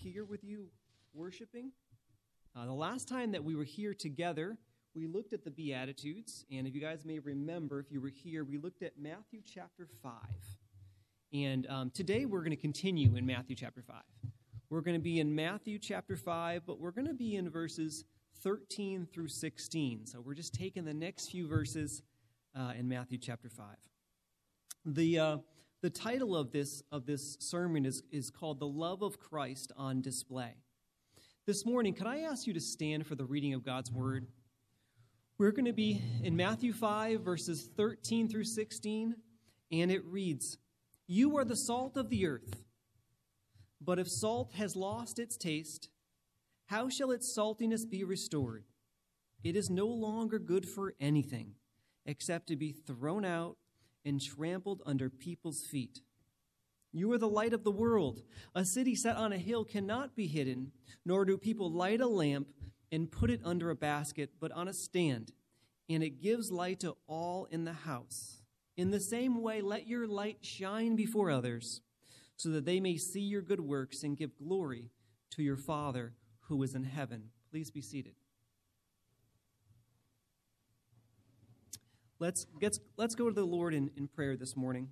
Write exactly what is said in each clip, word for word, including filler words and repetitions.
here with you worshiping. Uh, the last time that we were here together, we looked at the Beatitudes, and if you guys may remember, if you were here, we looked at Matthew chapter five. And um, today we're going to continue in Matthew chapter five. We're going to be in Matthew chapter five, but we're going to be in verses thirteen through sixteen. So we're just taking the next few verses uh, in Matthew chapter five. The uh, the title of this of this sermon is, is called The Love of Christ on Display. This morning, could I ask you to stand for the reading of God's Word? We're going to be in Matthew five, verses thirteen through sixteen, and it reads, "You are the salt of the earth, but if salt has lost its taste, how shall its saltiness be restored? It is no longer good for anything, except to be thrown out and trampled under people's feet. You are the light of the world. A city set on a hill cannot be hidden, nor do people light a lamp and put it under a basket, but on a stand, and it gives light to all in the house. In the same way, let your light shine before others, so that they may see your good works and give glory to your Father who is in heaven." Please be seated. Let's, let's, let's go to the Lord in, in prayer this morning.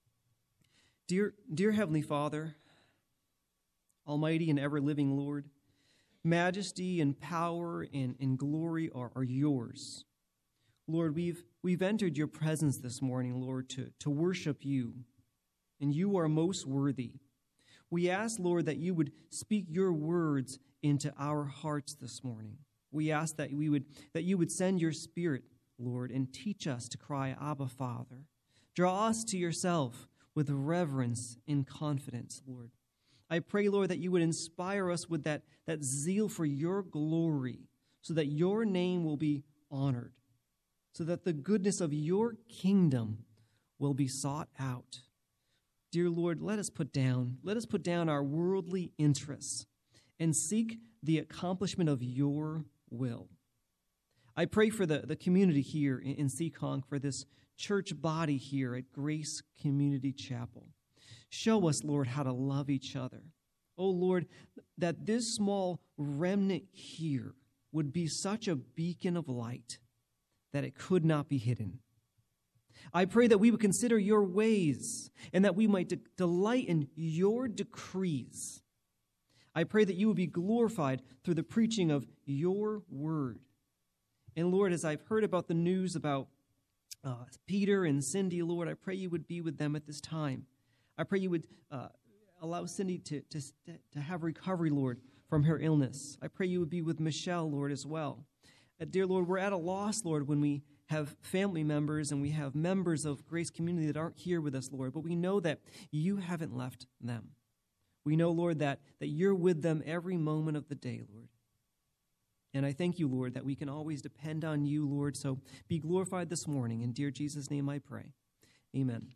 Dear, dear Heavenly Father, Almighty and ever-living Lord, majesty and power and, and glory are, are yours. Lord, we've we've entered your presence this morning, Lord, to, to worship you, and you are most worthy. We ask, Lord, that you would speak your words into our hearts this morning. We ask that we would that you would send your Spirit, Lord, and teach us to cry, Abba, Father. Draw us to yourself with reverence and confidence, Lord. I pray, Lord, that you would inspire us with that, that zeal for your glory, so that your name will be honored, so that the goodness of your kingdom will be sought out. Dear Lord, let us put down, let us put down our worldly interests and seek the accomplishment of your will. I pray for the, the community here in, in Seekonk, for this church body here at Grace Community Chapel. Show us, Lord, how to love each other. Oh, Lord, that this small remnant here would be such a beacon of light that it could not be hidden. I pray that we would consider your ways and that we might de- delight in your decrees. I pray that you would be glorified through the preaching of your word. And Lord, as I've heard about the news about uh, Peter and Cindy, Lord, I pray you would be with them at this time. I pray you would uh, allow Cindy to, to, to have recovery, Lord, from her illness. I pray you would be with Michelle, Lord, as well. Uh, dear Lord, we're at a loss, Lord, when we have family members and we have members of Grace Community that aren't here with us, Lord, but we know that you haven't left them. We know, Lord, that, that you're with them every moment of the day, Lord. And I thank you, Lord, that we can always depend on you, Lord. So be glorified this morning. In dear Jesus' name I pray. Amen.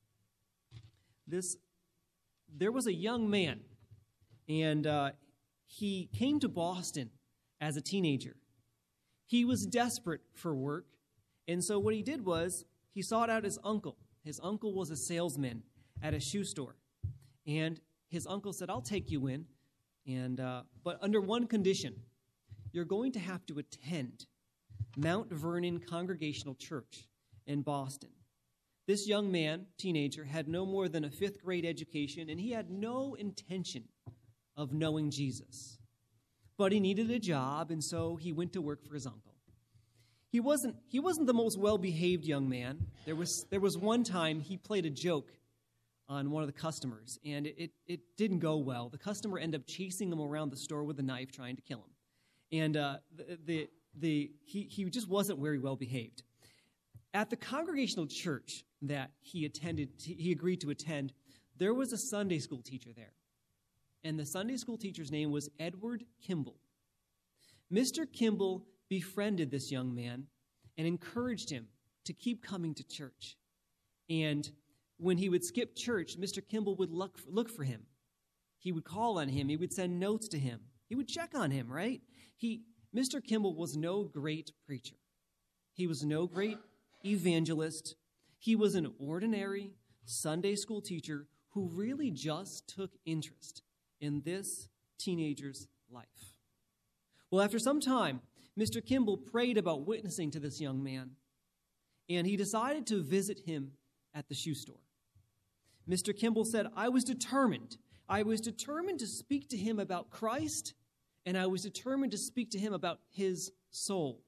This, there was a young man, and uh, he came to Boston as a teenager. He was desperate for work, and so what he did was he sought out his uncle. His uncle was a salesman at a shoe store, and his uncle said, "I'll take you in, and uh, but under one condition. You're going to have to attend Mount Vernon Congregational Church in Boston." This young man, teenager, had no more than a fifth grade education, and he had no intention of knowing Jesus. But he needed a job, and so he went to work for his uncle. He wasn't, he wasn't the most well-behaved young man. There was, there was one time he played a joke on one of the customers, and it, it, it didn't go well. The customer ended up chasing him around the store with a knife, trying to kill him. And uh, the, the the he he just wasn't very well behaved. At the Congregational Church that he attended, he agreed to attend, there was a Sunday school teacher there, and the Sunday school teacher's name was Edward Kimball. Mister Kimball befriended this young man and encouraged him to keep coming to church. And when he would skip church, Mister Kimball would look for, look for him. He would call on him. He would send notes to him. He would check on him, right? He, Mister Kimball was no great preacher. He was no great evangelist. He was an ordinary Sunday school teacher who really just took interest in this teenager's life. Well, after some time, Mister Kimball prayed about witnessing to this young man, and he decided to visit him at the shoe store. Mister Kimball said, I was determined. I was determined to speak to him about Christ, and I was determined to speak to him about his soul.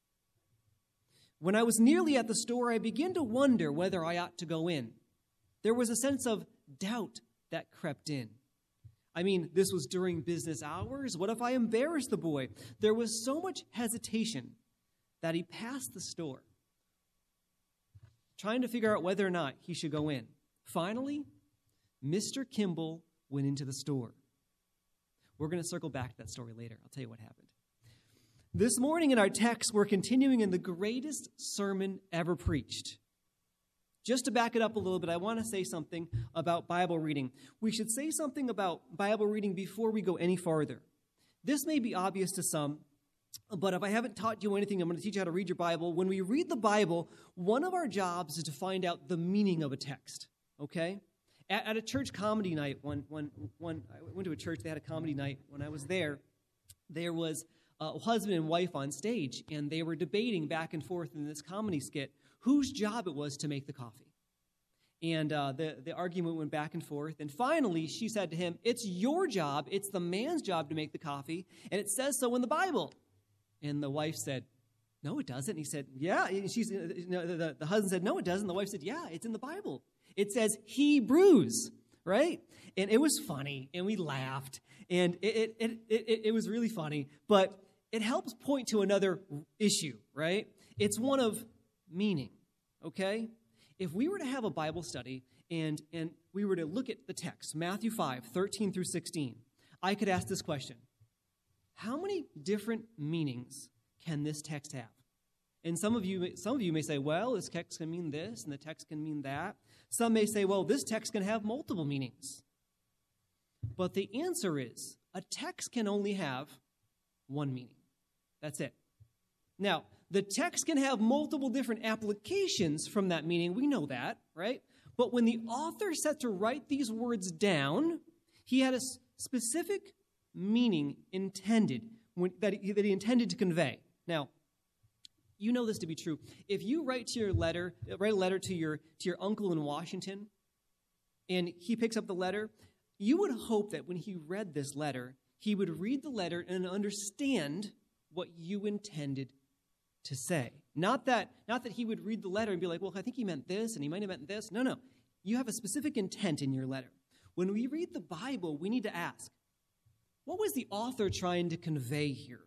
When I was nearly at the store, I began to wonder whether I ought to go in. There was a sense of doubt that crept in. I mean, this was during business hours. What if I embarrassed the boy? There was so much hesitation that he passed the store, trying to figure out whether or not he should go in. Finally, Mister Kimball went into the store. We're going to circle back to that story later. I'll tell you what happened. This morning in our text, we're continuing in the greatest sermon ever preached. Just to back it up a little bit, I want to say something about Bible reading. We should say something about Bible reading before we go any farther. This may be obvious to some, but if I haven't taught you anything, I'm going to teach you how to read your Bible. When we read the Bible, one of our jobs is to find out the meaning of a text, okay? At, at a church comedy night, when, when, when I went to a church, they had a comedy night. When I was there, there was a husband and wife on stage, and they were debating back and forth in this comedy skit whose job it was to make the coffee. And uh, the, the argument went back and forth. And finally, she said to him, it's your job, it's the man's job to make the coffee, and it says so in the Bible. And the wife said, no, it doesn't. And he said, yeah. And she's, you know, the, the husband said, no, it doesn't. The wife said, yeah, it's in the Bible. It says he brews, right? And it was funny, and we laughed. And it, it, it, it, it was really funny. But it helps point to another issue, right? It's one of meaning, okay? If we were to have a Bible study and, and we were to look at the text, Matthew five, thirteen through sixteen, I could ask this question. How many different meanings can this text have? And some of you some of you may say, well, this text can mean this and the text can mean that. Some may say, well, this text can have multiple meanings. But the answer is, a text can only have one meaning. That's it. Now, the text can have multiple different applications from that meaning. We know that, right? But when the author set to write these words down, he had a specific meaning intended when, that, he, that he intended to convey. Now, you know this to be true. If you write to your letter, write a letter to your to your uncle in Washington, and he picks up the letter, you would hope that when he read this letter, he would read the letter and understand what you intended to say. Not that, not that he would read the letter and be like, well, I think he meant this, and he might have meant this. No, no. You have a specific intent in your letter. When we read the Bible, we need to ask, what was the author trying to convey here?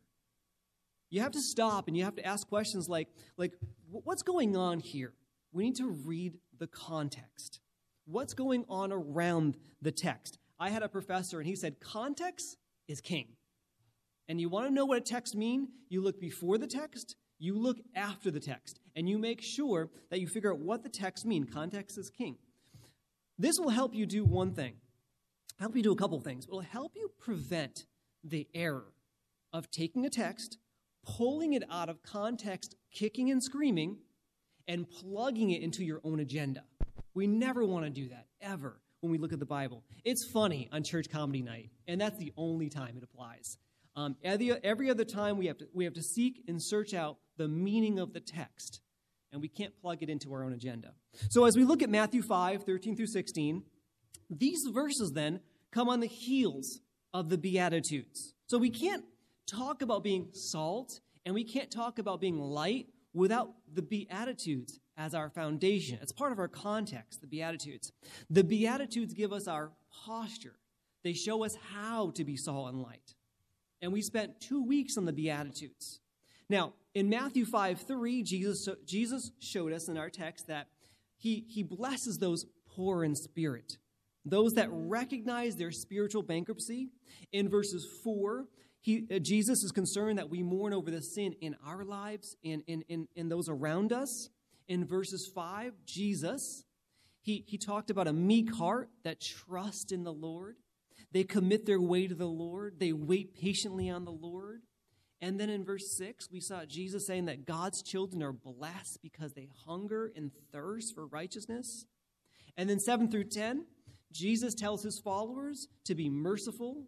You have to stop and you have to ask questions like, like, what's going on here? We need to read the context. What's going on around the text? I had a professor, and he said, context is king. And you want to know what a text means? You look before the text, you look after the text, and you make sure that you figure out what the text means. Context is king. This will help you do one thing. Help you do a couple things. It will help you prevent the error of taking a text, pulling it out of context, kicking and screaming, and plugging it into your own agenda. We never want to do that, ever, when we look at the Bible. It's funny on church comedy night, and that's the only time it applies. Um, every, every other time, we have to we have to seek and search out the meaning of the text, and we can't plug it into our own agenda. So as we look at Matthew five, thirteen through sixteen, these verses then come on the heels of the Beatitudes. So we can't talk about being salt, and we can't talk about being light without the Beatitudes as our foundation. It's part of our context, the Beatitudes. The Beatitudes give us our posture. They show us how to be salt and light. And we spent two weeks on the Beatitudes. Now, in Matthew five three, Jesus, Jesus showed us in our text that he, he blesses those poor in spirit, those that recognize their spiritual bankruptcy. In verses four, he, uh, Jesus is concerned that we mourn over the sin in our lives and in, in, in those around us. In verses five, Jesus, he, he talked about a meek heart that trusts in the Lord. They commit their way to the Lord. They wait patiently on the Lord. And then in verse six, we saw Jesus saying that God's children are blessed because they hunger and thirst for righteousness. And then seven through ten, Jesus tells his followers to be merciful,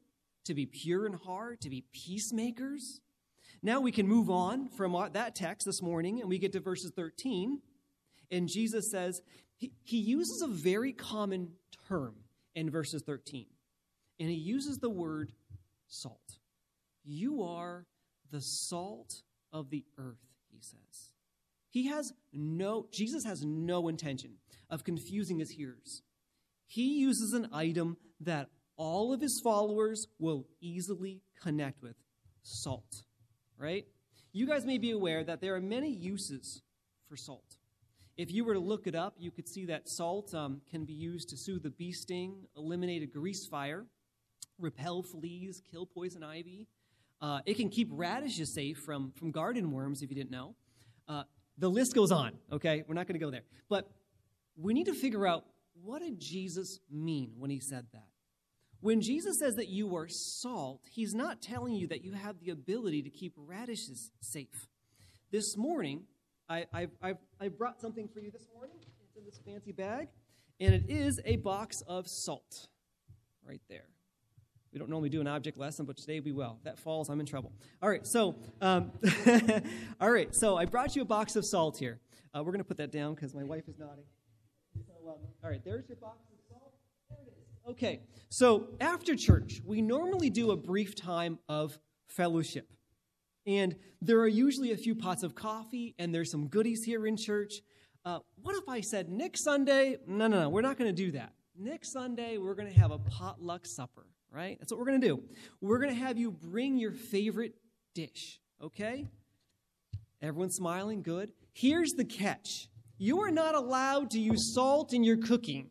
to be pure in heart, to be peacemakers. Now we can move on from that text this morning, and we get to verses thirteen. And Jesus says, he, he uses a very common term in verses thirteen. And he uses the word salt. You are the salt of the earth, he says. He has no, Jesus has no intention of confusing his hearers. He uses an item that all of his followers will easily connect with, salt, right? You guys may be aware that there are many uses for salt. If you were to look it up, you could see that salt um, can be used to soothe a bee sting, eliminate a grease fire, repel fleas, kill poison ivy. Uh, it can keep radishes safe from, from garden worms, if you didn't know. Uh, the list goes on, okay? We're not going to go there. But we need to figure out, what did Jesus mean when he said that? When Jesus says that you are salt, he's not telling you that you have the ability to keep radishes safe. This morning, I, I've, I've, I brought something for you this morning. It's in this fancy bag, and it is a box of salt right there. We don't normally do an object lesson, but today we will. If that falls, I'm in trouble. All right, so um, all right, so I brought you a box of salt here. Uh, we're going to put that down because my wife is nodding. So, um, all right, there's your box of salt. There it is. Okay, so after church, we normally do a brief time of fellowship. And there are usually a few pots of coffee, and there's some goodies here in church. Uh, what if I said, next Sunday, no, no, no, we're not going to do that. Next Sunday, we're going to have a potluck supper, right? That's what we're going to do. We're going to have you bring your favorite dish, okay? Everyone's smiling, good. Here's the catch. You are not allowed to use salt in your cooking.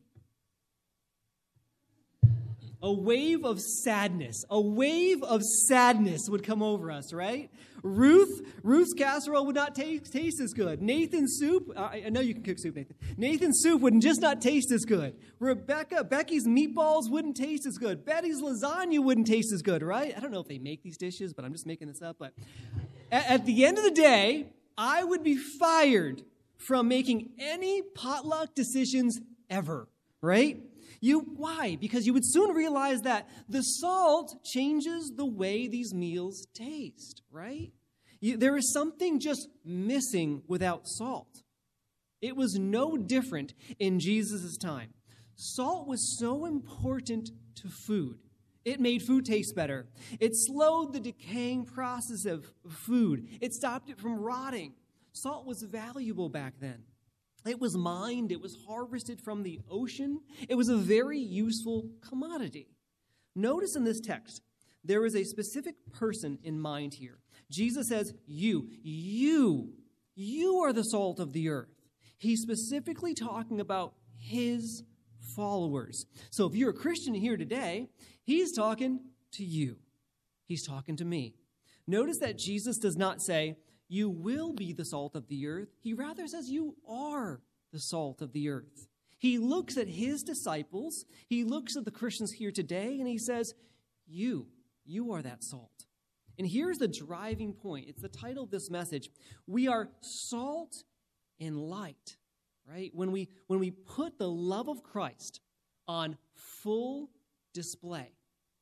A wave of sadness, a wave of sadness would come over us, right? Ruth, Ruth's casserole would not taste, taste as good. Nathan's soup, I, I know you can cook soup, Nathan. Nathan's soup would just not taste as good. Rebecca, Becky's meatballs wouldn't taste as good. Betty's lasagna wouldn't taste as good, right? I don't know if they make these dishes, but I'm just making this up. But at, at the end of the day, I would be fired from making any potluck decisions ever, right? You, why? Because you would soon realize that the salt changes the way these meals taste, right? You, there is something just missing without salt. It was no different in Jesus' time. Salt was so important to food. It made food taste better. It slowed the decaying process of food. It stopped it from rotting. Salt was valuable back then. It was mined. It was harvested from the ocean. It was a very useful commodity. Notice in this text, there is a specific person in mind here. Jesus says, you, you, you are the salt of the earth. He's specifically talking about his followers. So if you're a Christian here today, he's talking to you. He's talking to me. Notice that Jesus does not say, you will be the salt of the earth. He rather says you are the salt of the earth. He looks at his disciples. He looks at the Christians here today, and he says, you, you are that salt. And here's the driving point. It's the title of this message. We are salt and light, right? When we, when we put the love of Christ on full display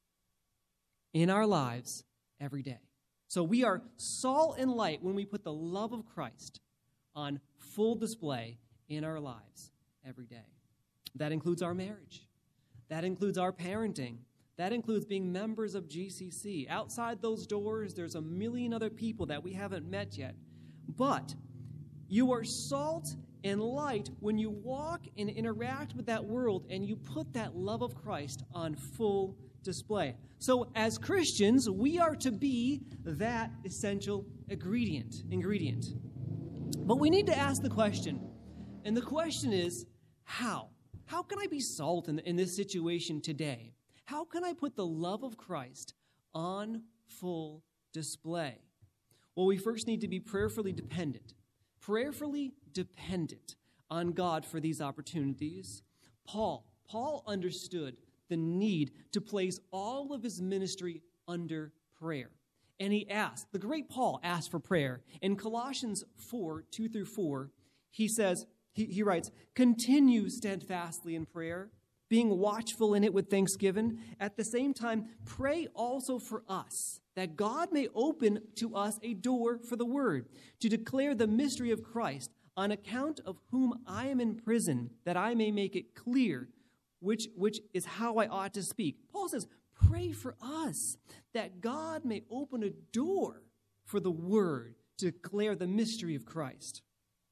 in our lives every day. So we are salt and light when we put the love of Christ on full display in our lives every day. That includes our marriage. That includes our parenting. That includes being members of G C C. Outside those doors, there's a million other people that we haven't met yet. But you are salt and light when you walk and interact with that world and you put that love of Christ on full display. So as Christians, we are to be that essential ingredient. ingredient. But we need to ask the question, and the question is, how? How can I be salt in, in this situation today? How can I put the love of Christ on full display? Well, we first need to be prayerfully dependent, prayerfully dependent on God for these opportunities. Paul, Paul understood the need to place all of his ministry under prayer. And he asked, the great Paul asked for prayer. In Colossians four, two through four, he says, he, he writes, continue steadfastly in prayer, being watchful in it with thanksgiving. At the same time, pray also for us, that God may open to us a door for the word, to declare the mystery of Christ, on account of whom I am in prison, that I may make it clear which, which is how I ought to speak. Paul says, pray for us, that God may open a door for the word to declare the mystery of Christ.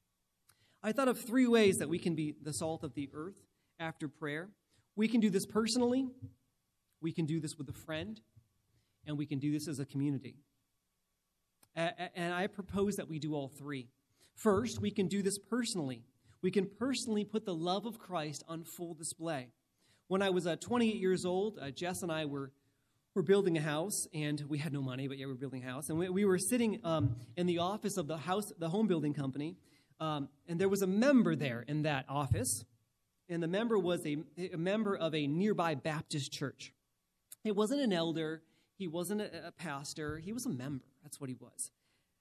I thought of three ways that we can be the salt of the earth after prayer. We can do this personally, we can do this with a friend, and we can do this as a community. And I propose that we do all three. First, we can do this personally. We can personally put the love of Christ on full display. When I was uh, twenty-eight years old, uh, Jess and I were were building a house, and we had no money, but yeah, we were building a house. And we, we were sitting um, in the office of the house, the home building company, um, and there was a member there in that office, and the member was a, a member of a nearby Baptist church. He wasn't an elder, he wasn't a, a pastor, he was a member. That's what he was.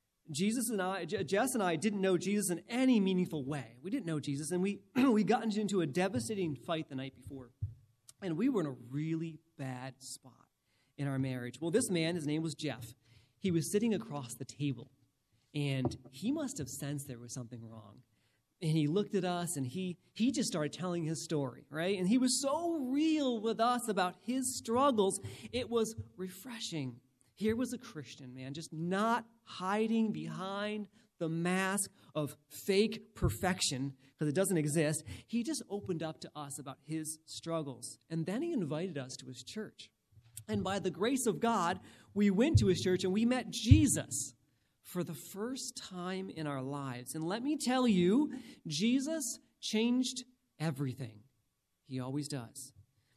Jesus and I, Jess and I didn't know Jesus in any meaningful way. We didn't know Jesus, and we we got into a devastating fight the night before, and we were in a really bad spot in our marriage. Well, this man, his name was Jeff. He was sitting across the table, and he must have sensed there was something wrong. And he looked at us, and he he just started telling his story, right? And he was so real with us about his struggles. It was refreshing. Here was a Christian man just not hiding behind the mask of fake perfection, because it doesn't exist. He just opened up to us about his struggles. And then he invited us to his church. And by the grace of God, we went to his church and we met Jesus for the first time in our lives. And let me tell you, Jesus changed everything. He always does.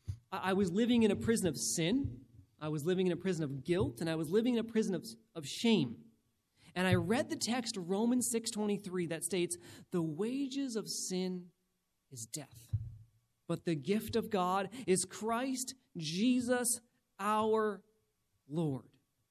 I was living in a prison of sin. I was living in a prison of guilt, and I was living in a prison of, of shame. And I read the text, Romans six twenty-three, that states, the wages of sin is death, but the gift of God is Christ Jesus our Lord.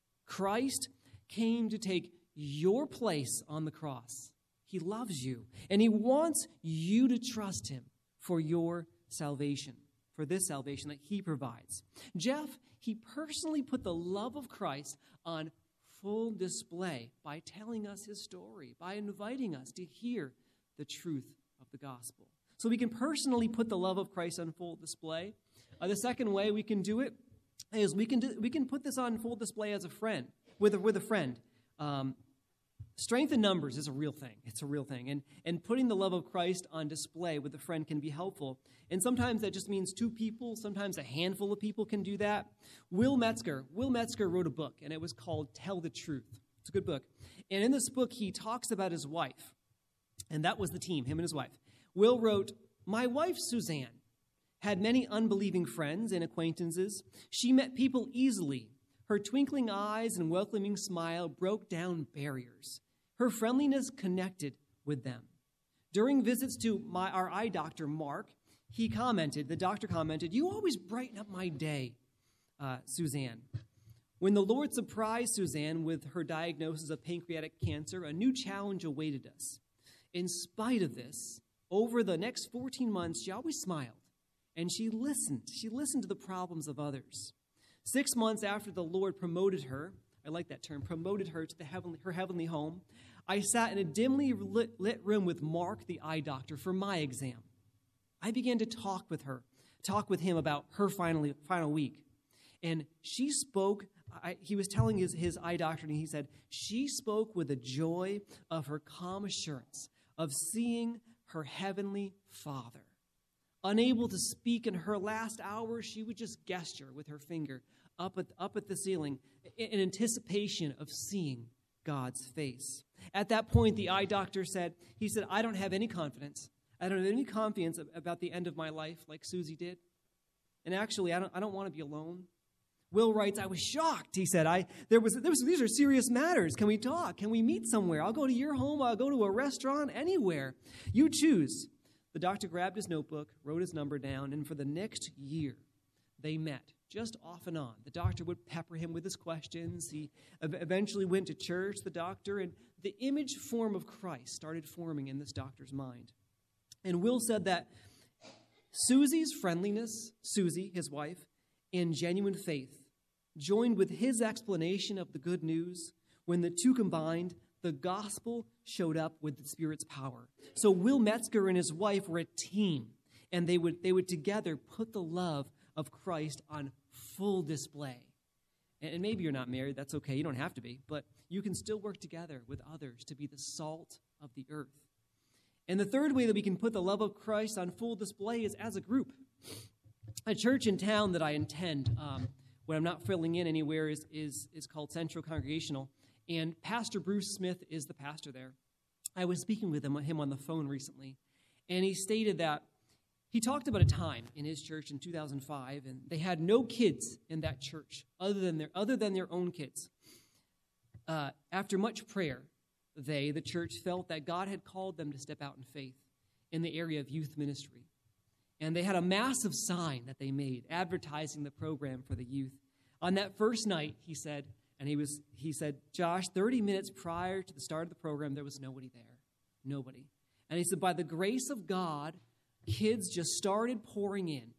Christ came to take your place on the cross. He loves you, and he wants you to trust him for your salvation, for this salvation that he provides. Jeff, he personally put the love of Christ on full display by telling us his story, by inviting us to hear the truth of the gospel. So we can personally put the love of Christ on full display. Uh, the second way we can do it is we can do, we can put this on full display as a friend, with a, with a friend. Um, strength in numbers is a real thing. It's a real thing. And, and putting the love of Christ on display with a friend can be helpful. And sometimes that just means two people. Sometimes a handful of people can do that. Will Metzger, Will Metzger wrote a book, and it was called Tell the Truth. It's a good book. And in this book, he talks about his wife. And that was the team, him and his wife. Will wrote, my wife, Suzanne, had many unbelieving friends and acquaintances. She met people easily. Her twinkling eyes and welcoming smile broke down barriers. Her friendliness connected with them. During visits to my, our eye doctor, Mark, he commented, the doctor commented, you always brighten up my day, uh, Suzanne. When the Lord surprised Suzanne with her diagnosis of pancreatic cancer, a new challenge awaited us. In spite of this, over the next fourteen months, she always smiled, and she listened. She listened to the problems of others. Six months after the Lord promoted her, I like that term, promoted her to the heavenly, her heavenly home, I sat in a dimly lit, lit room with Mark, the eye doctor, for my exam. I began to talk with her, talk with him about her final, final week. And she spoke, I, he was telling his, his eye doctor, and he said, she spoke with the joy of her calm assurance of seeing her heavenly Father. Unable to speak in her last hours, she would just gesture with her finger up at, up at the ceiling in anticipation of seeing God's face. At that point, the eye doctor said, he said, I don't have any confidence. I don't have any confidence about the end of my life like Susie did. And actually, I don't, I don't want to be alone. Will writes, I was shocked. He said, I there was, there was these are serious matters. Can we talk? Can we meet somewhere? I'll go to your home. I'll go to a restaurant, anywhere. You choose. The doctor grabbed his notebook, wrote his number down, and for the next year, they met, just off and on. The doctor would pepper him with his questions. He eventually went to church, the doctor, and the image form of Christ started forming in this doctor's mind. And Will said that Susie's friendliness, Susie, his wife, and genuine faith, joined with his explanation of the good news, when the two combined, the gospel showed up with the Spirit's power. So Will Metzger and his wife were a team, and they would, they would together put the love of Christ on full display. And maybe you're not married, that's okay, you don't have to be, but you can still work together with others to be the salt of the earth. And the third way that we can put the love of Christ on full display is as a group. A church in town that I attend, um, when I'm not filling in anywhere, is, is, is called Central Congregational, and Pastor Bruce Smith is the pastor there. I was speaking with him, him on the phone recently, and he stated that he talked about a time in his church in two thousand five, and they had no kids in that church other than their, other than their own kids. Uh, after much prayer, they, the church, felt that God had called them to step out in faith in the area of youth ministry. And they had a massive sign that they made advertising the program for the youth. On that first night, he said, and he was he said, Josh, thirty minutes prior to the start of the program, there was nobody there. Nobody. And he said, by the grace of God, kids just started pouring in,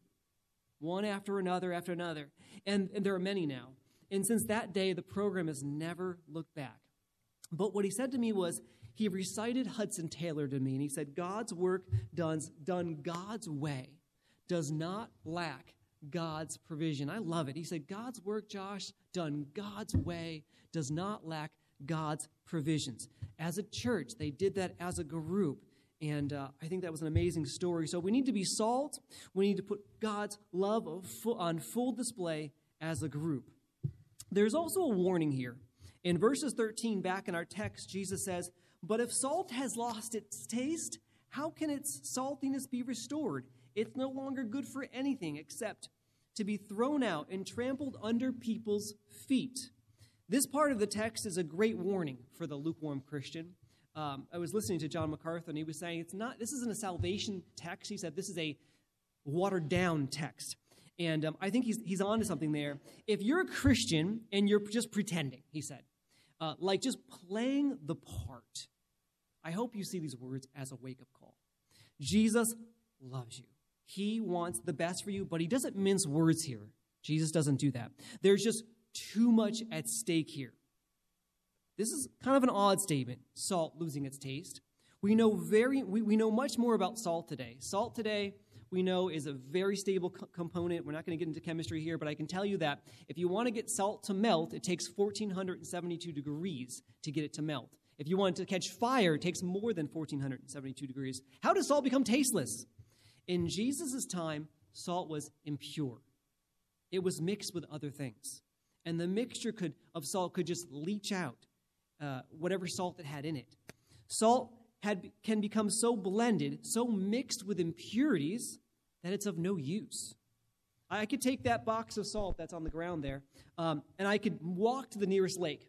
one after another after another. And, and there are many now. And since that day, the program has never looked back. But what he said to me was, he recited Hudson Taylor to me, and he said, God's work done, done God's way does not lack God's provision. I love it. He said, God's work, Josh, done God's way does not lack God's provisions. As a church, they did that as a group. And uh, I think that was an amazing story. So we need to be salt. We need to put God's love on full display as a group. There's also a warning here. In verses thirteen, back in our text, Jesus says, but if salt has lost its taste, how can its saltiness be restored? It's no longer good for anything except to be thrown out and trampled under people's feet. This part of the text is a great warning for the lukewarm Christian. Um, I was listening to John MacArthur, and he was saying, it's not. This isn't a salvation text. He said this is a watered-down text. And um, I think he's, he's on to something there. If you're a Christian and you're just pretending, he said, uh, like just playing the part, I hope you see these words as a wake-up call. Jesus loves you. He wants the best for you, but he doesn't mince words here. Jesus doesn't do that. There's just too much at stake here. This is kind of an odd statement, salt losing its taste. We know very we, we know much more about salt today. Salt today, we know, is a very stable co- component. We're not going to get into chemistry here, but I can tell you that if you want to get salt to melt, it takes one thousand four hundred seventy-two degrees to get it to melt. If you want it to catch fire, it takes more than one thousand four hundred seventy-two degrees. How does salt become tasteless? In Jesus' time, salt was impure. It was mixed with other things. And the mixture could of salt could just leach out uh, whatever salt it had in it. Salt had can become so blended, so mixed with impurities, that it's of no use. I could take that box of salt that's on the ground there, um, and I could walk to the nearest lake.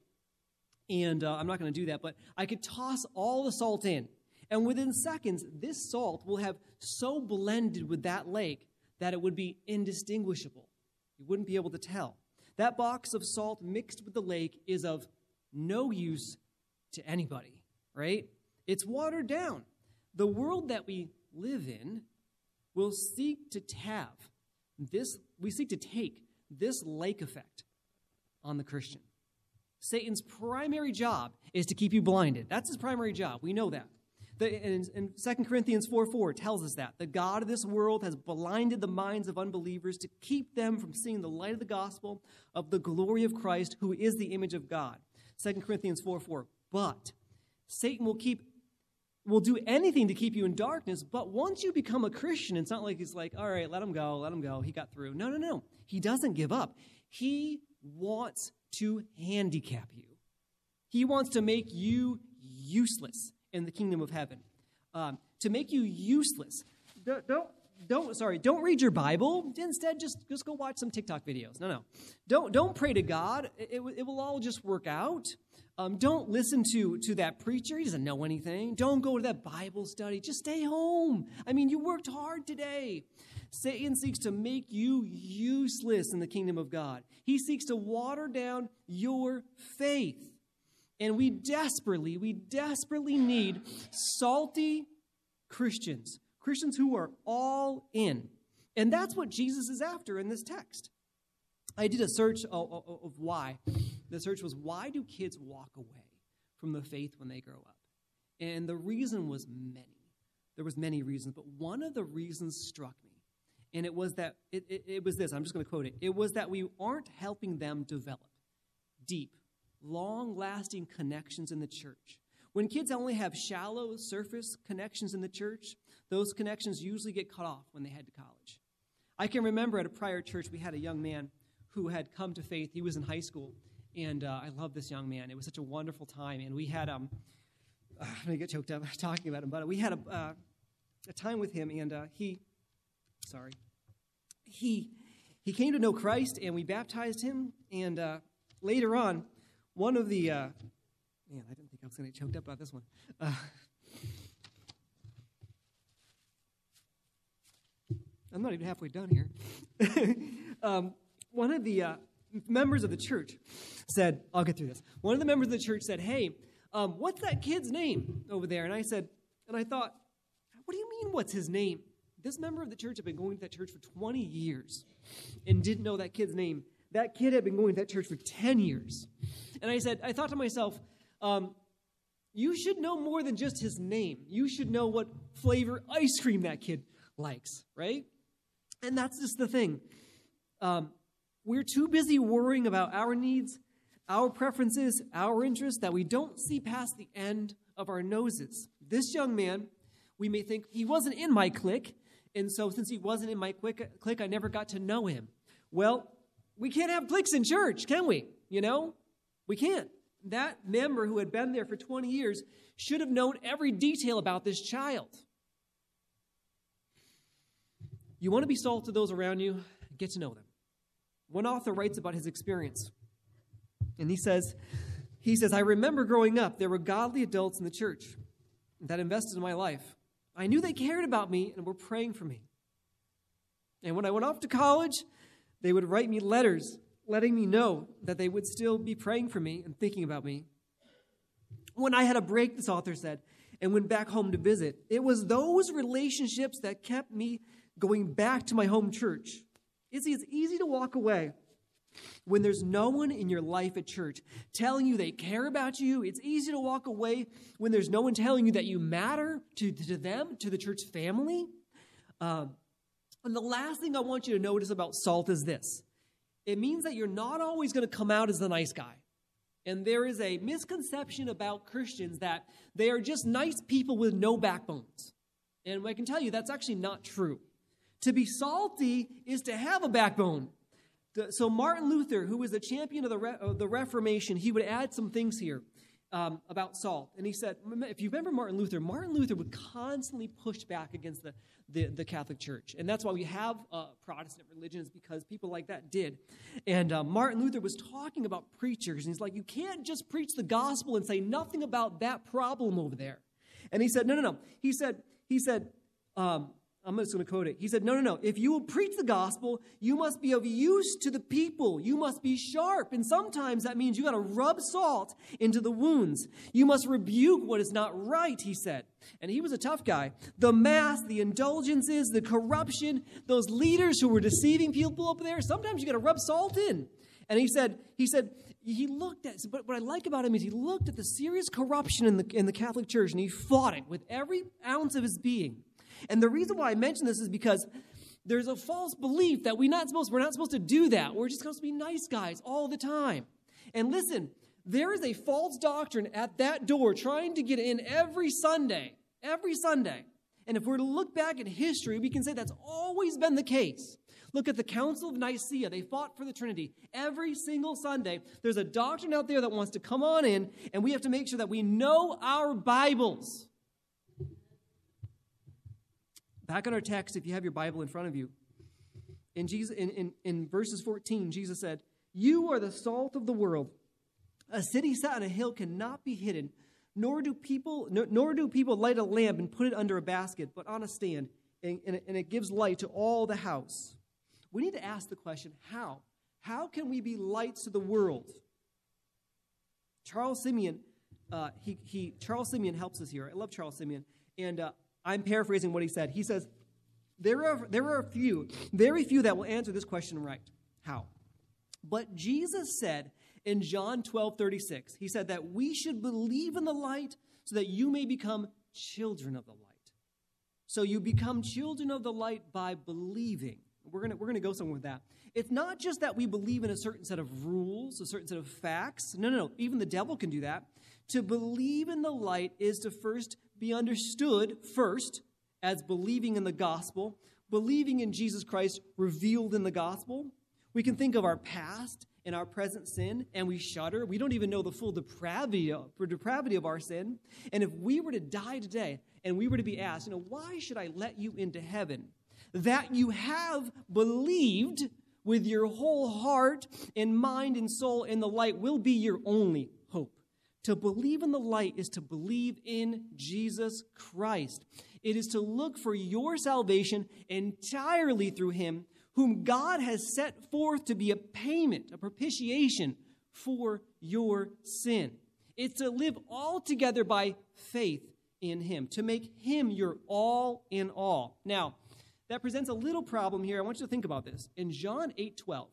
And uh, I'm not going to do that, but I could toss all the salt in. And within seconds, this salt will have so blended with that lake that it would be indistinguishable. You wouldn't be able to tell. That box of salt mixed with the lake is of no use to anybody, right? It's watered down. The world that we live in will seek to have this, we seek to take this lake effect on the Christian. Satan's primary job is to keep you blinded. That's his primary job. We know that. The, and, and Second Corinthians four four tells us that. The God of this world has blinded the minds of unbelievers to keep them from seeing the light of the gospel of the glory of Christ, who is the image of God. Second Corinthians four four. But Satan will keep will do anything to keep you in darkness, but once you become a Christian, it's not like he's like, all right, let him go, let him go. He got through. No, no, no. He doesn't give up. He wants to handicap you. He wants to make you useless in the kingdom of heaven. Um, to make you useless. Don't, don't, don't, sorry, don't read your Bible. Instead, just, just go watch some TikTok videos. No, no. Don't, don't pray to God. It, it, it will all just work out. Um, don't listen to, to that preacher. He doesn't know anything. Don't go to that Bible study. Just stay home. I mean, you worked hard today. Satan seeks to make you useless in the kingdom of God. He seeks to water down your faith. And we desperately, we desperately need salty Christians Christians who are all in. And that's what Jesus is after in this text. I did a search of, of, of why. The search was, why do kids walk away from the faith when they grow up? And the reason was many. There was many reasons, but one of the reasons struck me. And it was that, it, it, it was this, I'm just going to quote it. It was that we aren't helping them develop deep, long-lasting connections in the church. When kids only have shallow surface connections in the church, those connections usually get cut off when they head to college. I can remember at a prior church, we had a young man who had come to faith. He was in high school, and uh, I love this young man. It was such a wonderful time, and we had, um, uh, I'm going to get choked up talking about him, but we had a, uh, a time with him, and uh, he, sorry, he he came to know Christ, and we baptized him, and uh, later on, one of the, uh, man, I didn't think I was going to get choked up about this one. Uh, I'm not even halfway done here. um, one of the uh, members of the church said, I'll get through this. One of the members of the church said, hey, um, what's that kid's name over there? And I said, and I thought, what do you mean, what's his name? This member of the church had been going to that church for twenty years and didn't know that kid's name. That kid had been going to that church for ten years. And I said, I thought to myself, um, you should know more than just his name. You should know what flavor ice cream that kid likes, right? And that's just the thing. Um, we're too busy worrying about our needs, our preferences, our interests, that we don't see past the end of our noses. This young man, we may think, he wasn't in my clique, and so since he wasn't in my clique, I never got to know him. Well, we can't have cliques in church, can we? You know? We can't. That member who had been there for twenty years should have known every detail about this child. You want to be salt to those around you? Get to know them. One author writes about his experience, and he says, he says, I remember growing up, there were godly adults in the church that invested in my life. I knew they cared about me and were praying for me. And when I went off to college, they would write me letters letting me know that they would still be praying for me and thinking about me. When I had a break, this author said, and went back home to visit, it was those relationships that kept me going back to my home church. It's easy to walk away when there's no one in your life at church telling you they care about you. It's easy to walk away when there's no one telling you that you matter to, to them, to the church family. Um, and the last thing I want you to notice about salt is this. It means that you're not always going to come out as the nice guy. And there is a misconception about Christians that they are just nice people with no backbones. And I can tell you that's actually not true. To be salty is to have a backbone. So Martin Luther, who was the champion of the, Re- of the Reformation, he would add some things here um, about salt. And he said, if you remember Martin Luther, Martin Luther would constantly push back against the, the, the Catholic Church. And that's why we have uh, Protestant religions, because people like that did. And uh, Martin Luther was talking about preachers. And he's like, you can't just preach the gospel and say nothing about that problem over there. And he said, no, no, no. He said, he said, um, I'm just going to quote it. He said, no, no, no. If you will preach the gospel, you must be of use to the people. You must be sharp. And sometimes that means you got to rub salt into the wounds. You must rebuke what is not right, he said. And he was a tough guy. The mass, the indulgences, the corruption, those leaders who were deceiving people up there, sometimes you got to rub salt in. And he said, he said, he looked at, but what I like about him is he looked at the serious corruption in the, in the Catholic Church, and he fought it with every ounce of his being. And the reason why I mention this is because there's a false belief that we're not supposed, we're not supposed to do that. We're just supposed to be nice guys all the time. And listen, there is a false doctrine at that door trying to get in every Sunday, every Sunday. And if we're to look back at history, we can say that's always been the case. Look at the Council of Nicaea. They fought for the Trinity. Every single Sunday, there's a doctrine out there that wants to come on in, and we have to make sure that we know our Bibles. Back on our text, if you have your Bible in front of you, in, Jesus, in, in, in verses fourteen, Jesus said, you are the salt of the world. A city set on a hill cannot be hidden, nor do people nor, nor do people light a lamp and put it under a basket, but on a stand, and, and, it, and it gives light to all the house. We need to ask the question, how? How can we be lights to the world? Charles Simeon, uh, he, he, Charles Simeon helps us here. I love Charles Simeon. And uh, I'm paraphrasing what he said. He says, there are, there are a few, very few that will answer this question right. How? But Jesus said in John twelve thirty-six, he said that we should believe in the light so that you may become children of the light. So you become children of the light by believing. We're going we're going to go somewhere with that. It's not just that we believe in a certain set of rules, a certain set of facts. No, no, no. Even the devil can do that. To believe in the light is to first be understood first as believing in the gospel, believing in Jesus Christ revealed in the gospel. We can think of our past and our present sin, and we shudder. We don't even know the full depravity of, depravity of our sin. And if we were to die today, and we were to be asked, you know, why should I let you into heaven? That you have believed with your whole heart and mind and soul in the light will be your only hope. To believe in the light is to believe in Jesus Christ. It is to look for your salvation entirely through him, whom God has set forth to be a payment, a propitiation for your sin. It's to live altogether by faith in him, to make him your all in all. Now, that presents a little problem here. I want you to think about this. In John eight twelve,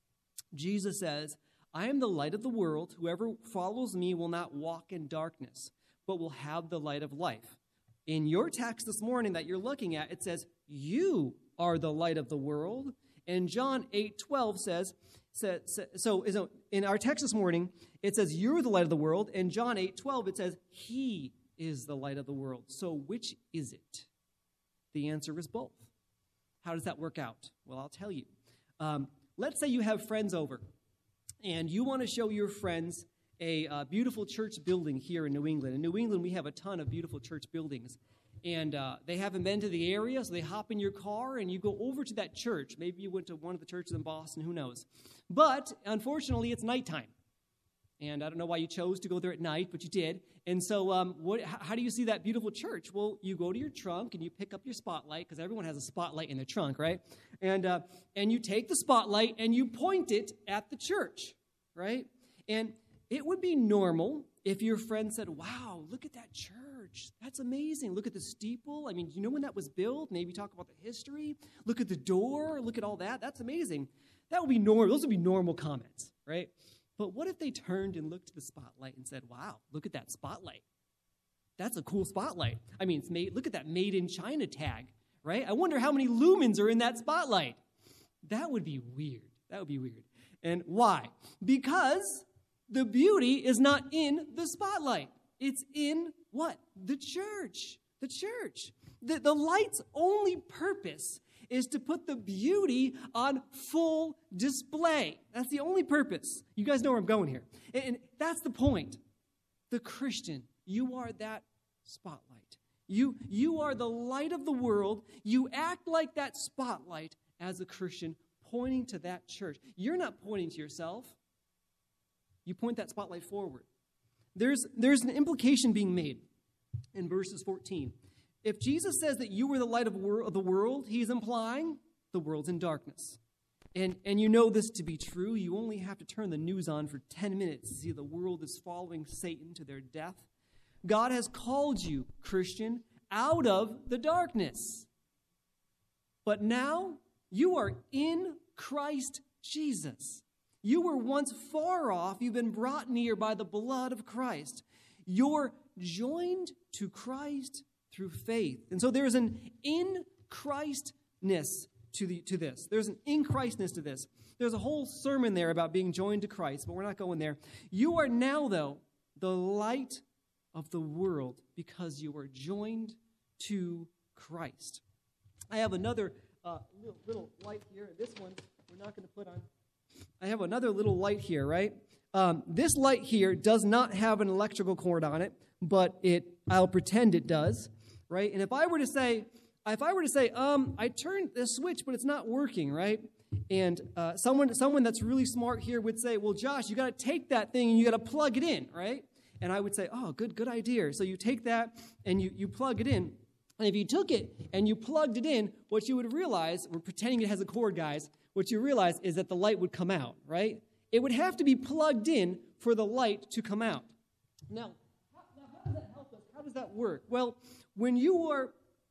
Jesus says, I am the light of the world. Whoever follows me will not walk in darkness, but will have the light of life. In your text this morning that you're looking at, it says, you are the light of the world. And John eight twelve says, so, so in our text this morning, it says, you're the light of the world. In John eight twelve, it says, he is the light of the world. So which is it? The answer is both. How does that work out? Well, I'll tell you. Um, let's say you have friends over, and you want to show your friends a uh, beautiful church building here in New England. In New England, we have a ton of beautiful church buildings. And uh, they haven't been to the area, so they hop in your car, and you go over to that church. Maybe you went to one of the churches in Boston, who knows. But, unfortunately, it's nighttime. And I don't know why you chose to go there at night, but you did. And so um, what, how do you see that beautiful church? Well, you go to your trunk, and you pick up your spotlight, because everyone has a spotlight in their trunk, right? And uh, and you take the spotlight, and you point it at the church, right? And it would be normal if your friend said, wow, look at that church. That's amazing. Look at the steeple. I mean, do you know when that was built? Maybe talk about the history. Look at the door. Look at all that. That's amazing. That would be normal. Those would be normal comments, right? But what if they turned and looked at the spotlight and said, wow, look at that spotlight. That's a cool spotlight. I mean, it's made, look at that made in China tag, right? I wonder how many lumens are in that spotlight. That would be weird. That would be weird. And why? Because the beauty is not in the spotlight. It's in what? The church. The church. The, the light's only purpose is to put the beauty on full display. That's the only purpose. You guys know where I'm going here. And, and that's the point. The Christian, you are that spotlight. You, you are the light of the world. You act like that spotlight as a Christian, pointing to that church. You're not pointing to yourself. You point that spotlight forward. There's, there's an implication being made in verses fourteen. If Jesus says that you were the light of, wor- of the world, he's implying the world's in darkness. And, and you know this to be true. You only have to turn the news on for ten minutes to see the world is following Satan to their death. God has called you, Christian, out of the darkness. But now you are in Christ Jesus. You were once far off. You've been brought near by the blood of Christ. You're joined to Christ through faith. And so there's an in Christness to the to this. There's an in Christness to this. There's a whole sermon there about being joined to Christ, but we're not going there. You are now, though, the light of the world because you are joined to Christ. I have another uh, little, little light here. This one we're not going to put on. I have another little light here, right? Um, this light here does not have an electrical cord on it, but it I'll pretend it does, right? And if I were to say, if I were to say, um, I turned the switch, but it's not working, right? And uh, someone someone that's really smart here would say, well, Josh, you got to take that thing and you got to plug it in, right? And I would say, oh, good, good idea. So you take that and you, you plug it in. And if you took it and you plugged it in, what you would realize, we're pretending it has a cord, guys, what you realize is that the light would come out, right? It would have to be plugged in for the light to come out. Now, how, now how does that help us? How does that work? Well, when you are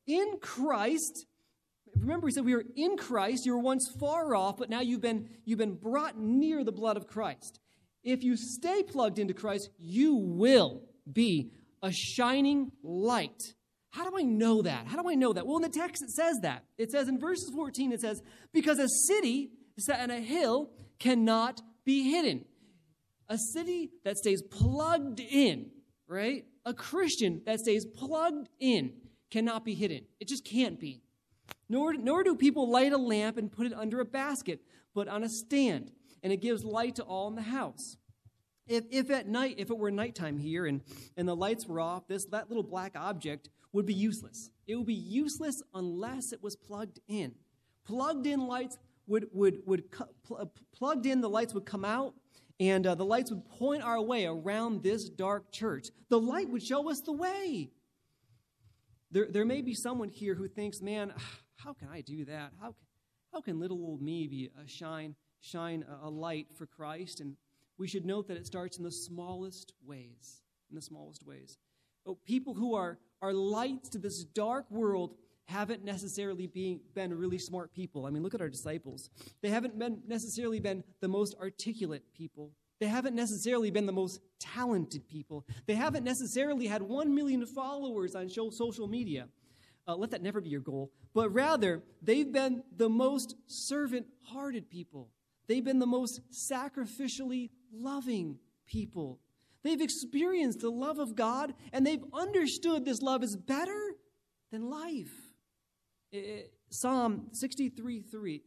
in Christ. Remember, he said we were in Christ. You were once far off, but now you've been, you've been brought near the blood of Christ. If you stay plugged into Christ, you will be a shining light. How do I know that? How do I know that? Well, in the text it says that. It says in verses fourteen, it says, because a city set on a hill cannot be hidden. A city that stays plugged in, right? A Christian that stays plugged in cannot be hidden. It just can't be. Nor, nor do people light a lamp and put it under a basket, but on a stand, and it gives light to all in the house. If, if at night, if it were nighttime here and, and the lights were off, this that little black object would be useless. It would be useless unless it was plugged in. Plugged in lights would, would, would pl- plugged in, the lights would come out, and uh, the lights would point our way around this dark church. The light would show us the way. There, there may be someone here who thinks, man, how can I do that? How, how can little old me be a shine, shine a, a light for Christ? And we should note that it starts in the smallest ways, in the smallest ways. Oh, people who are, are lights to this dark world haven't necessarily been, been really smart people. I mean, look at our disciples. They haven't been necessarily been the most articulate people. They haven't necessarily been the most talented people. They haven't necessarily had one million followers on social media. Uh, let that never be your goal. But rather, they've been the most servant-hearted people. They've been the most sacrificially loving people. They've experienced the love of God, and they've understood this love is better than life. It, Psalm sixty-three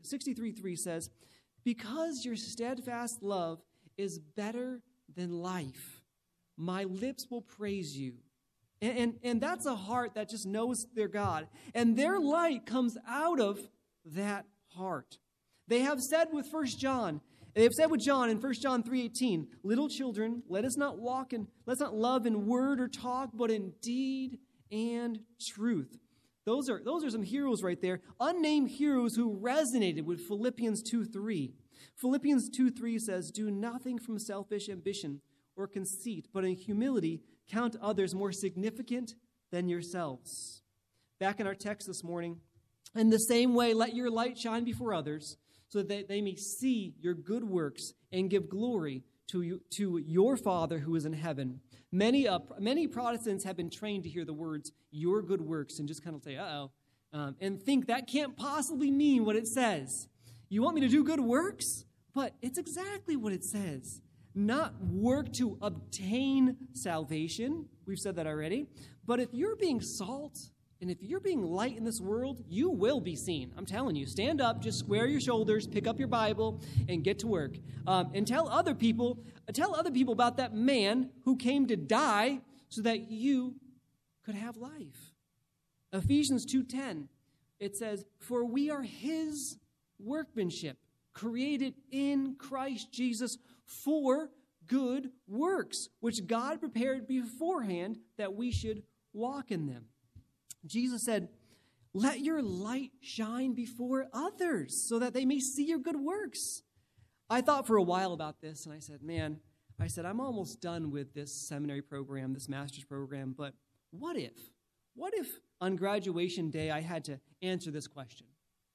three says, because your steadfast love is better than life, my lips will praise you. And, and, and that's a heart that just knows their God. And their light comes out of that heart. They have said with First John, they have said with John in First John three eighteen, little children, let us not walk in, let's not love in word or talk, but in deed and truth. Those are, those are some heroes right there, unnamed heroes who resonated with Philippians two three. Philippians two three says, do nothing from selfish ambition or conceit, but in humility count others more significant than yourselves. Back in our text this morning, in the same way, let your light shine before others, so that they may see your good works and give glory to you, to your Father who is in heaven. Many uh, many Protestants have been trained to hear the words, your good works, and just kind of say, uh-oh, um, and think that can't possibly mean what it says. You want me to do good works? But it's exactly what it says. Not work to obtain salvation. We've said that already. But if you're being salt, and if you're being light in this world, you will be seen. I'm telling you, stand up, just square your shoulders, pick up your Bible, and get to work. Um, and tell other people, tell other people about that man who came to die so that you could have life. Ephesians two ten, it says, for we are his workmanship, created in Christ Jesus for good works, which God prepared beforehand that we should walk in them. Jesus said, let your light shine before others so that they may see your good works. I thought for a while about this, and I said, man, I said, I'm almost done with this seminary program, this master's program, but what if? What if on graduation day I had to answer this question?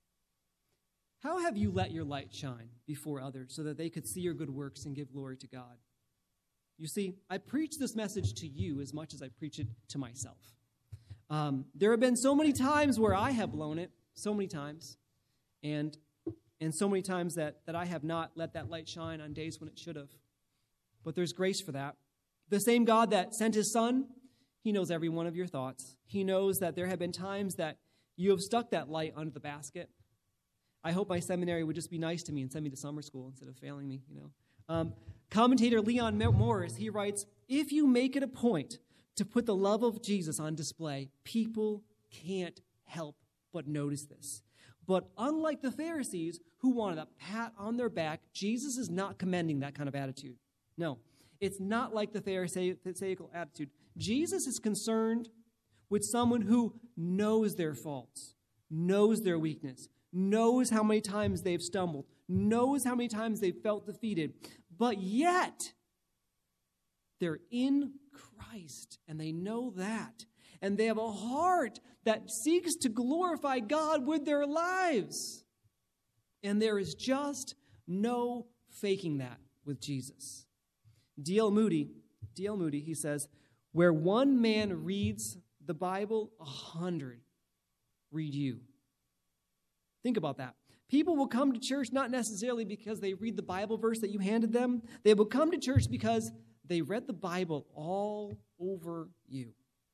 How have you let your light shine before others so that they could see your good works and give glory to God? You see, I preach this message to you as much as I preach it to myself. Um, there have been so many times where I have blown it, so many times, and and so many times that, that I have not let that light shine on days when it should have. But there's grace for that. The same God that sent his son, he knows every one of your thoughts. He knows that there have been times that you have stuck that light under the basket. I hope my seminary would just be nice to me and send me to summer school instead of failing me, you know. Um, commentator Leon Morris, he writes, if you make it a point to put the love of Jesus on display, people can't help but notice this. But unlike the Pharisees who wanted a pat on their back, Jesus is not commending that kind of attitude. No, it's not like the Pharisaical attitude. Jesus is concerned with someone who knows their faults, knows their weakness, knows how many times they've stumbled, knows how many times they've felt defeated, but yet they're in Christ, and they know that. and they have a heart that seeks to glorify God with their lives. And there is just no faking that with Jesus. D L Moody, D L Moody, he says, where one man reads the Bible, a hundred read you. Think about that. People will come to church not necessarily because they read the Bible verse that you handed them. They will come to church because they read the Bible all over you.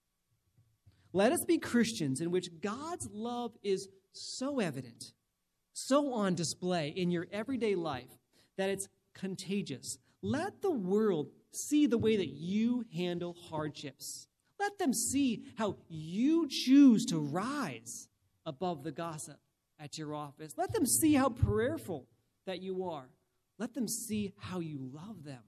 Let us be Christians in which God's love is so evident, so on display in your everyday life that it's contagious. Let the world see the way that you handle hardships. Let them see how you choose to rise above the gossip at your office. Let them see how prayerful that you are. Let them see how you love them.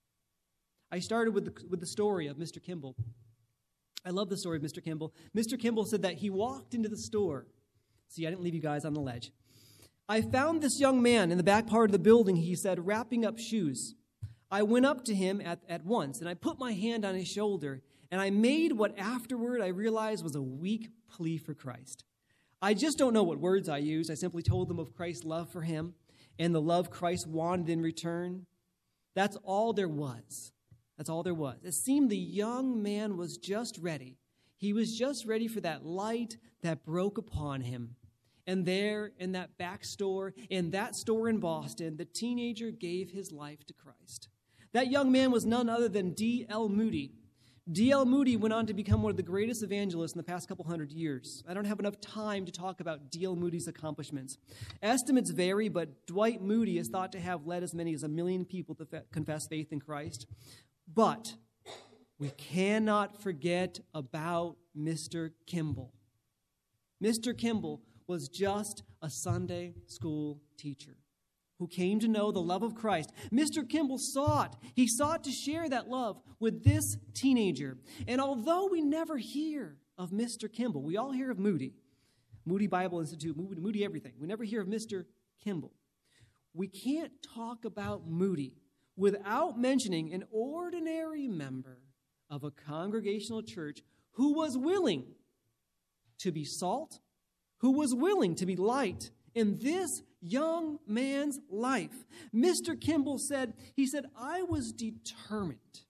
I started with the, with the story of Mister Kimball. I love the story of Mister Kimball. Mister Kimball said that he walked into the store. See, I didn't leave you guys on the ledge. I found this young man in the back part of the building, he said, wrapping up shoes. I went up to him at, at once, and I put my hand on his shoulder, and I made what afterward I realized was a weak plea for Christ. I just don't know what words I used. I simply told them of Christ's love for him and the love Christ wanted in return. That's all there was. That's all there was. It seemed the young man was just ready. He was just ready for that light that broke upon him. And there in that back store, in that store in Boston, the teenager gave his life to Christ. That young man was none other than D L Moody. D L Moody went on to become one of the greatest evangelists in the past couple hundred years. I don't have enough time to talk about D L Moody's accomplishments. Estimates vary, but Dwight Moody is thought to have led as many as a million people to fe- confess faith in Christ. But we cannot forget about Mister Kimball. Mister Kimball was just a Sunday school teacher who came to know the love of Christ. Mister Kimball sought, he sought to share that love with this teenager. And although we never hear of Mister Kimball, we all hear of Moody, Moody Bible Institute, Moody, Moody everything. We never hear of Mister Kimball. We can't talk about Moody without mentioning an ordinary member of a congregational church who was willing to be salt, who was willing to be light in this young man's life. Mister Kimball said, he said, I was determined.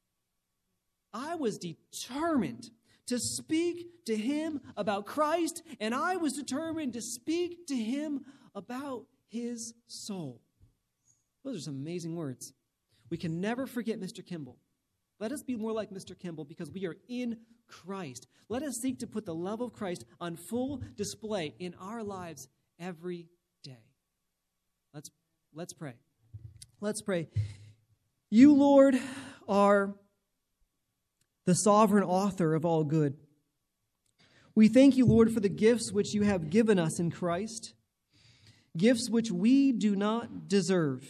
I was determined to speak to him about Christ, and I was determined to speak to him about his soul. Those are some amazing words. We can never forget Mister Kimball. Let us be more like Mister Kimball because we are in Christ. Let us seek to put the love of Christ on full display in our lives every day. Let's, let's pray. Let's pray. You, Lord, are the sovereign author of all good. We thank you, Lord, for the gifts which you have given us in Christ, gifts which we do not deserve.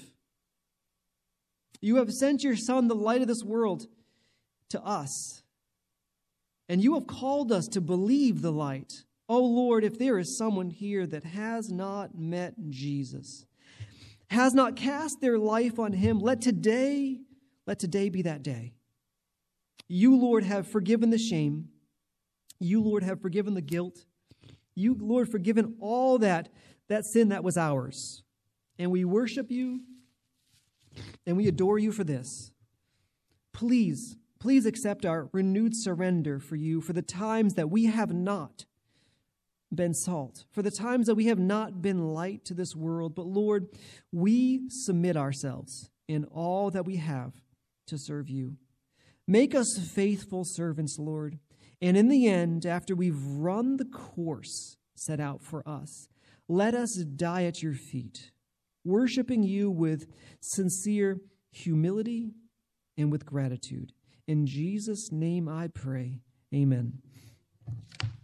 You have sent your Son, the light of this world, to us, and you have called us to believe the light. Oh, Lord, if there is someone here that has not met Jesus, has not cast their life on him, let today, let today be that day. You, Lord, have forgiven the shame. You, Lord, have forgiven the guilt. You, Lord, forgiven all that, that sin that was ours. And we worship you, and we adore you for this. Please, please accept our renewed surrender for you for the times that we have not been salt, for the times that we have not been light to this world. But Lord, we submit ourselves in all that we have to serve you. Make us faithful servants, Lord. And in the end, after we've run the course set out for us, let us die at your feet, worshiping you with sincere humility and with gratitude. In Jesus' name I pray. Amen.